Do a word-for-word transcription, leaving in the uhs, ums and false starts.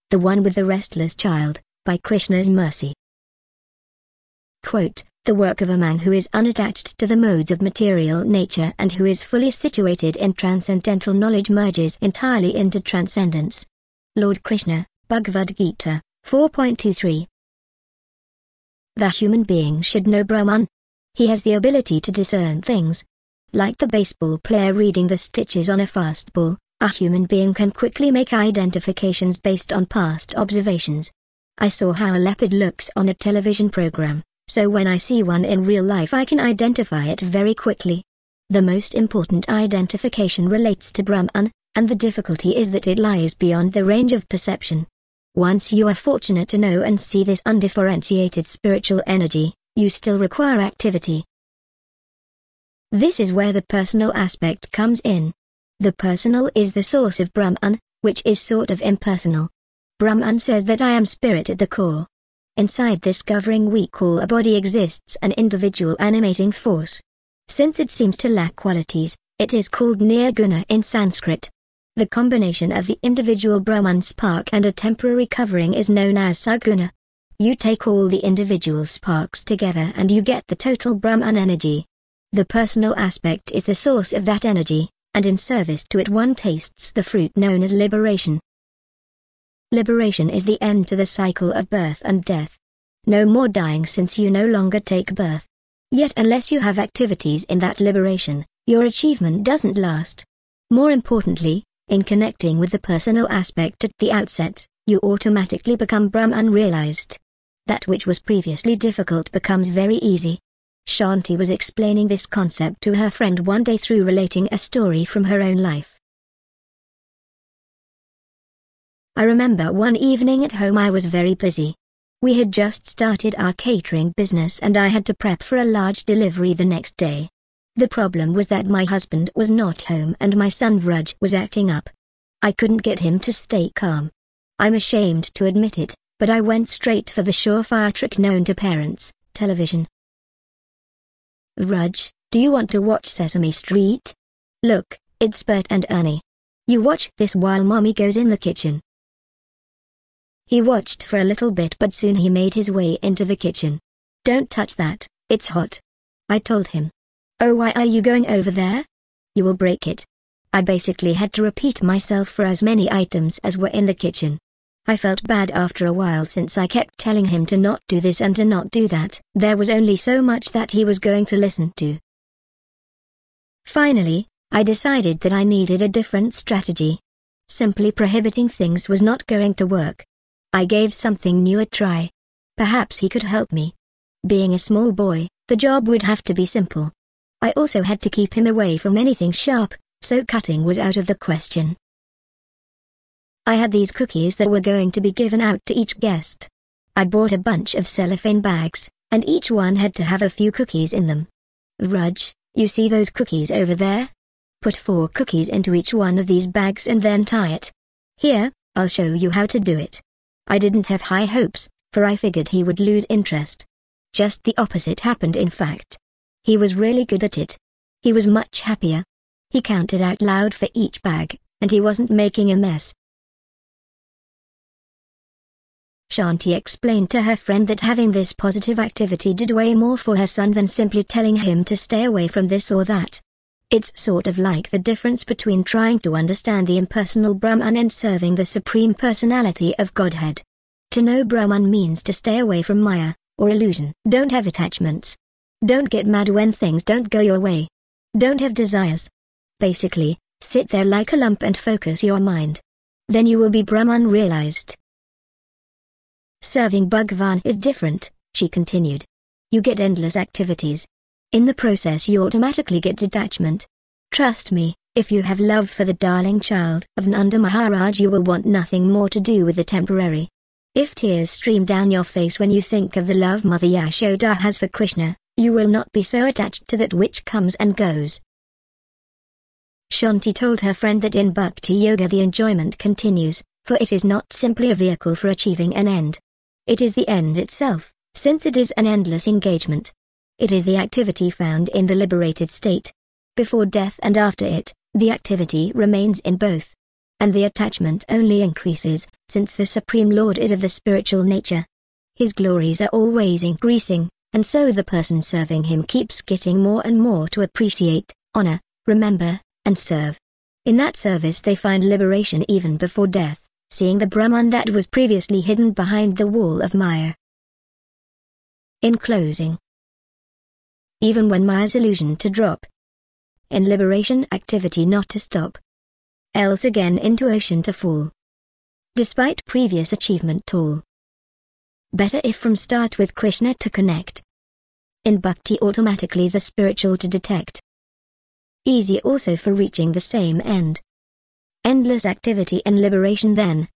The One with the Restless Child, by Krishna's Mercy. Quote, the work of a man who is unattached to the modes of material nature and who is fully situated in transcendental knowledge merges entirely into transcendence. Lord Krishna, Bhagavad Gita, four point two three. The human being should know Brahman. He has the ability to discern things. Like the baseball player reading the stitches on a fastball, a human being can quickly make identifications based on past observations. I saw how a leopard looks on a television program, so when I see one in real life I can identify it very quickly. The most important identification relates to Brahman, and the difficulty is that it lies beyond the range of perception. Once you are fortunate to know and see this undifferentiated spiritual energy, you still require activity. This is where the personal aspect comes in. The personal is the source of Brahman, which is sort of impersonal. Brahman says that I am spirit at the core. Inside this covering we call a body exists an individual animating force. Since it seems to lack qualities, it is called nirguna in Sanskrit. The combination of the individual Brahman spark and a temporary covering is known as saguna. You take all the individual sparks together and you get the total Brahman energy. The personal aspect is the source of that energy, and in service to it one tastes the fruit known as liberation. Liberation is the end to the cycle of birth and death. No more dying since you no longer take birth. Yet unless you have activities in that liberation, your achievement doesn't last. More importantly, in connecting with the personal aspect at the outset, you automatically become Brahman realized. That which was previously difficult becomes very easy. Shanti was explaining this concept to her friend one day through relating a story from her own life. I remember one evening at home I was very busy. We had just started our catering business and I had to prep for a large delivery the next day. The problem was that my husband was not home and my son Vraj was acting up. I couldn't get him to stay calm. I'm ashamed to admit it, but I went straight for the surefire trick known to parents, television. Vraj, do you want to watch Sesame Street? Look, it's Bert and Ernie. You watch this while Mommy goes in the kitchen. He watched for a little bit but soon he made his way into the kitchen. Don't touch that, it's hot. I told him. Oh, why are you going over there? You will break it. I basically had to repeat myself for as many items as were in the kitchen. I felt bad after a while since I kept telling him to not do this and to not do that. There was only so much that he was going to listen to. Finally, I decided that I needed a different strategy. Simply prohibiting things was not going to work. I gave something new a try. Perhaps he could help me. Being a small boy, the job would have to be simple. I also had to keep him away from anything sharp, so cutting was out of the question. I had these cookies that were going to be given out to each guest. I bought a bunch of cellophane bags, and each one had to have a few cookies in them. Vraj, you see those cookies over there? Put four cookies into each one of these bags and then tie it. Here, I'll show you how to do it. I didn't have high hopes, for I figured he would lose interest. Just the opposite happened in fact. He was really good at it. He was much happier. He counted out loud for each bag, and he wasn't making a mess. Shanti explained to her friend that having this positive activity did way more for her son than simply telling him to stay away from this or that. It's sort of like the difference between trying to understand the impersonal Brahman and serving the Supreme Personality of Godhead. To know Brahman means to stay away from Maya, or illusion. Don't have attachments. Don't get mad when things don't go your way. Don't have desires. Basically, sit there like a lump and focus your mind. Then you will be Brahman realized. Serving Bhagavan is different, she continued. You get endless activities. In the process you automatically get detachment. Trust me, if you have love for the darling child of Nanda Maharaj you will want nothing more to do with the temporary. If tears stream down your face when you think of the love Mother Yashoda has for Krishna, you will not be so attached to that which comes and goes. Shanti told her friend that in Bhakti Yoga the enjoyment continues, for it is not simply a vehicle for achieving an end. It is the end itself, since it is an endless engagement. It is the activity found in the liberated state. Before death and after it, the activity remains in both. and the attachment only increases, since the Supreme Lord is of the spiritual nature. His glories are always increasing, and so the person serving him keeps getting more and more to appreciate, honor, remember, and serve. In that service they find liberation even before death, seeing the Brahman that was previously hidden behind the wall of Maya. In closing, even when Maya's illusion to drop, in liberation activity not to stop, else again into ocean to fall. Despite previous achievement tall. Better if from start with Krishna to connect. In bhakti automatically the spiritual to detect. Easy also for reaching the same end. Endless activity and liberation then,